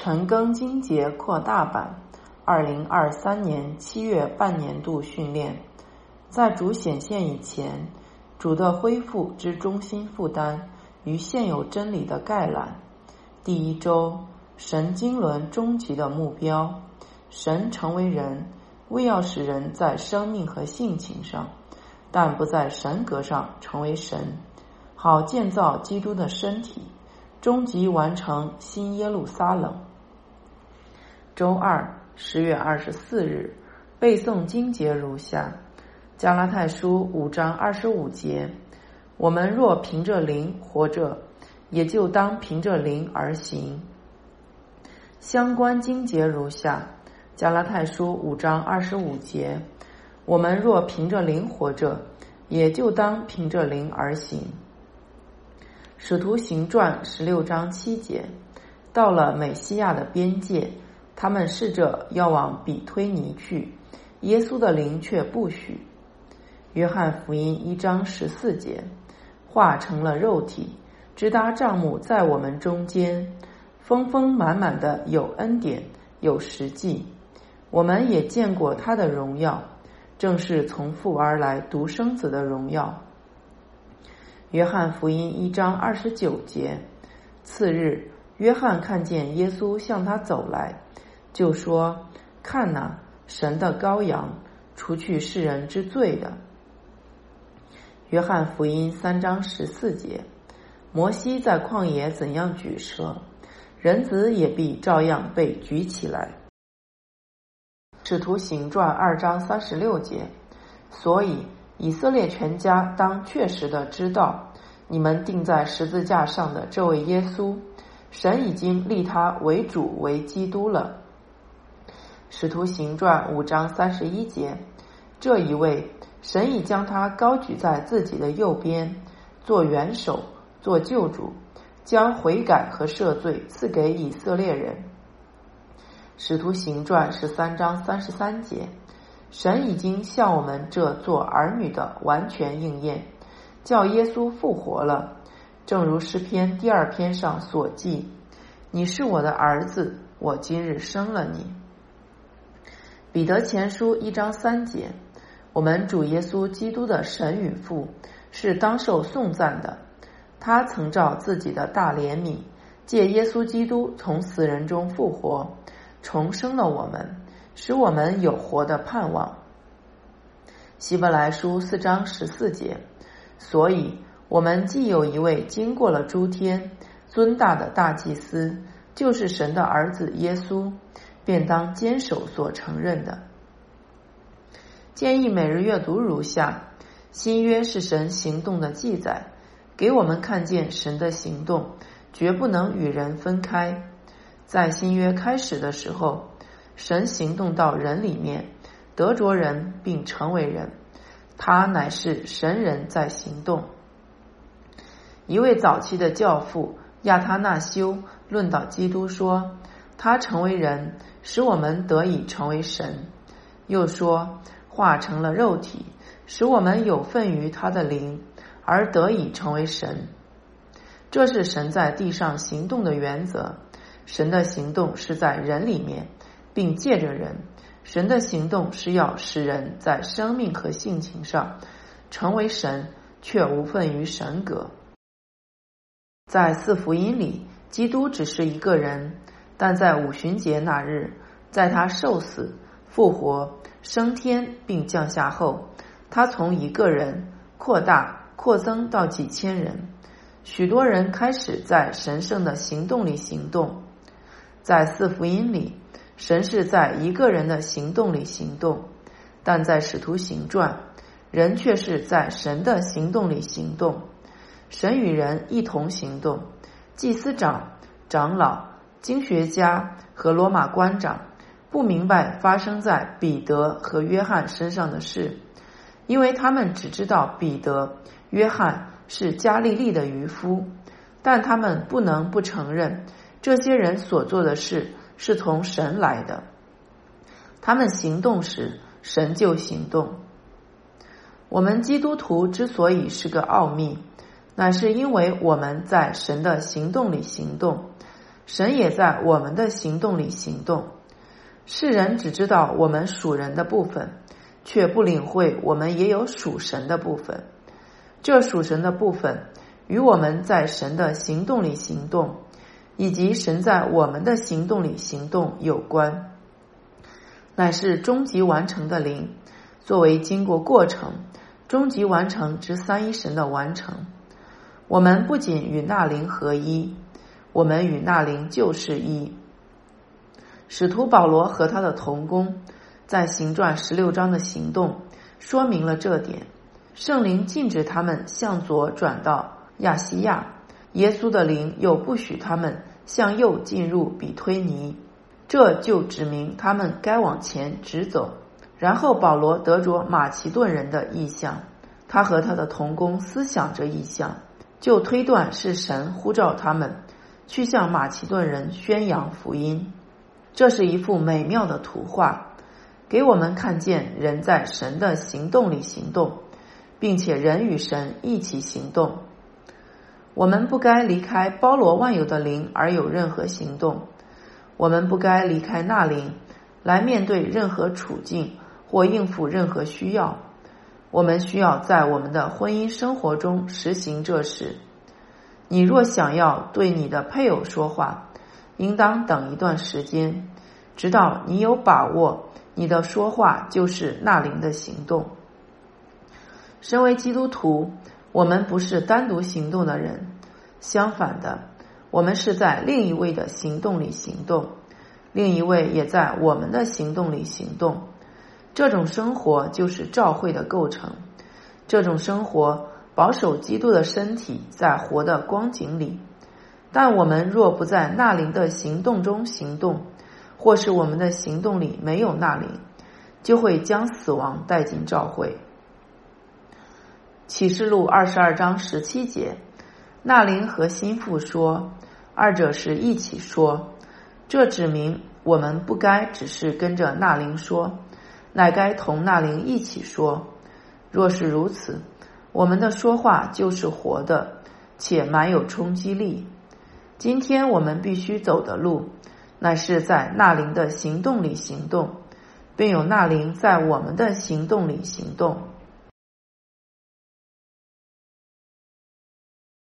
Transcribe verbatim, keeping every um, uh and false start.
陈庚金节扩大版二零二三年七月半年度训练。在主显现以前，主的恢复之中心负担与现有真理的概览。第一周，神经轮终极的目标，神成为人，为要使人在生命和性情上，但不在神格上成为神，好建造基督的身体，终极完成新耶路撒冷。周二，十月二十四日，背诵经节如下：加拉太书五章二十五节，我们若凭着灵活着，也就当凭着灵而行。相关经节如下：加拉太书五章二十五节，我们若凭着灵活着，也就当凭着灵而行。使徒行传十六章七节，到了美西亚的边界，他们试着要往比推尼去，耶稣的灵却不许。约翰福音一章十四节，化成了肉体，直达帐幕在我们中间，丰丰满满的有恩典有实际，我们也见过他的荣耀，正是从父而来独生子的荣耀。约翰福音一章二十九节，次日约翰看见耶稣向他走来，就说：看哪，神的羔羊，除去世人之罪的。约翰福音三章十四节，摩西在旷野怎样举蛇，人子也必照样被举起来。使徒行传二章三十六节，所以以色列全家当确实的知道，你们钉在十字架上的这位耶稣，神已经立他为主为基督了。使徒行传五章三十一节，这一位神已将他高举在自己的右边，做元首，做救主，将悔改和赦罪赐给以色列人。使徒行传十三章三十三节，神已经向我们这做儿女的完全应验，叫耶稣复活了，正如诗篇第二篇上所记：你是我的儿子，我今日生了你。彼得前书一章三节，我们主耶稣基督的神与父是当受颂赞的，他曾照自己的大怜悯，借耶稣基督从死人中复活，重生了我们，使我们有活的盼望。希伯来书四章十四节，所以我们既有一位经过了诸天尊大的大祭司，就是神的儿子耶稣，便当坚守所承认的。建议每日阅读如下：新约是神行动的记载，给我们看见神的行动绝不能与人分开。在新约开始的时候，神行动到人里面，得着人并成为人，他乃是神人在行动。一位早期的教父亚他那修论到基督说，他成为人，使我们得以成为神。又说，化成了肉体，使我们有份于他的灵，而得以成为神。这是神在地上行动的原则。神的行动是在人里面，并借着人。神的行动是要使人在生命和性情上成为神，却无份于神格。在四福音里，基督只是一个人，但在五旬节那日，在他受死、复活、升天并降下后，他从一个人扩大扩增到几千人，许多人开始在神圣的行动里行动。在四福音里，神是在一个人的行动里行动，但在使徒行传，人却是在神的行动里行动。神与人一同行动，祭司长、长老、经学家和罗马官长不明白发生在彼得和约翰身上的事，因为他们只知道彼得、约翰是加利利的渔夫，但他们不能不承认这些人所做的事是从神来的。他们行动时，神就行动。我们基督徒之所以是个奥秘，乃是因为我们在神的行动里行动， 神也在我们的行动里行动。世人只知道我们属人的部分，却不领会我们也有属神的部分。这属神的部分与我们在神的行动里行动，以及神在我们的行动里行动有关，乃是终极完成的灵，作为经过过程终极完成之三一神的完成。我们不仅与那灵合一，我们与那灵就是一。使徒保罗和他的同工在行传十六章的行动说明了这点。圣灵禁止他们向左转到亚细亚，耶稣的灵又不许他们向右进入比推尼，这就指明他们该往前直走。然后保罗得着马其顿人的意象，他和他的同工思想着意象，就推断是神呼召他们去向马其顿人宣扬福音。这是一幅美妙的图画，给我们看见人在神的行动里行动，并且人与神一起行动。我们不该离开包罗万有的灵而有任何行动，我们不该离开那灵来面对任何处境或应付任何需要。我们需要在我们的婚姻生活中实行这事。你若想要对你的配偶说话，应当等一段时间，直到你有把握你的说话就是那灵的行动。身为基督徒，我们不是单独行动的人，相反的，我们是在另一位的行动里行动，另一位也在我们的行动里行动。这种生活就是教会的构成，这种生活保守基督的身体在活的光景里。但我们若不在那灵的行动中行动，或是我们的行动里没有那灵，就会将死亡带进教会。启示录二十二章十七节，那灵和心腹说，二者是一起说。这指明我们不该只是跟着那灵说，乃该同那灵一起说。若是如此，我们的说话就是活的，且满有冲击力。今天我们必须走的路，乃是在那灵的行动里行动，并有那灵在我们的行动里行动。